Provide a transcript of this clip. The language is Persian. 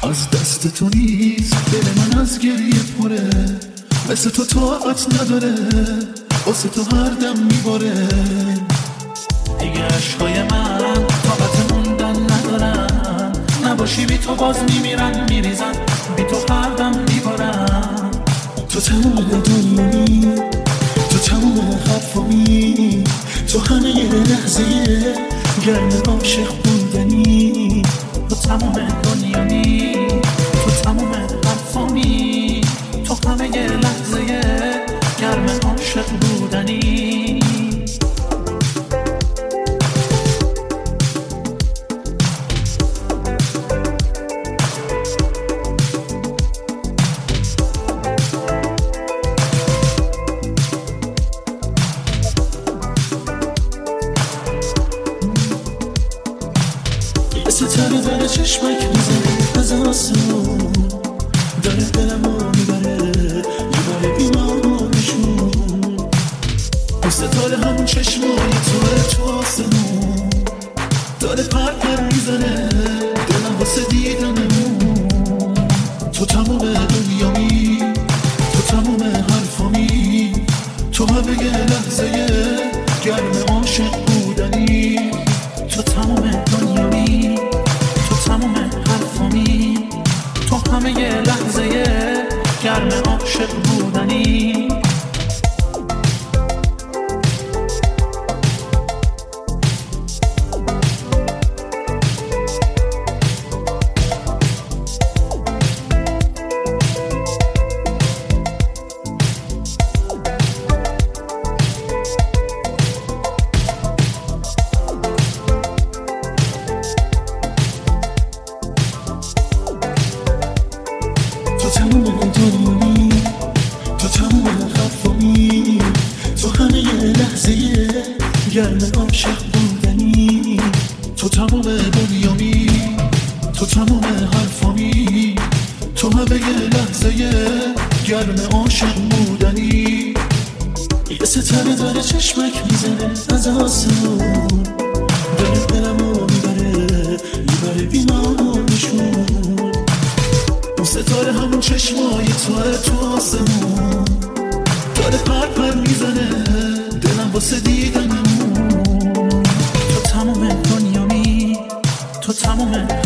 از دست تو نیست دل من از گریه پره، مثل تو طاقت نداره، واسه تو هر دم میباره. دیگه عشقای من طاقت موندن ندارن، نباشی بی تو باز میمیرن میریزن، بی تو هر دم میبارن. تو تموم دنیایی، تو تموم حرفایی، تو همه یه لحظه گرم عاشق بودنی. تو تموم دنیایی، تو تموم حرفایی، تو همه یه لحظه گرم عاشق بودنی. ستاره داره چشمک میزنه از آسمون، داره دلمو میبره بیمارشون. اون ستاره همون چشمای تو آسمون، داره پر میزنه دلم واسه دیدنمون. تو تموم دنیامی، تو تموم حرفامی، تو همه یه لحظه گرم عاشق بودنی. تو تموم دنیامی، تو تموم حرفامی، تو همه یه لحظه گرم عاشق بودنی. تموم دنیایی، تو تموم حرفایی، تو همه یه لحظه گرم عاشق بودنی. تو تموم دنیایی، تو تموم حرفایی، تو همه یه لحظه گرم عاشق بودنی. یه ستاره داره چشمک میزنه از آسمون، داره دلمو میبره بیمارشون. اون ستاره همون چشمای تو آسمون، داره پر میزنه دلم واسه دیدنمون. تو تموم دنیامی، تو تموم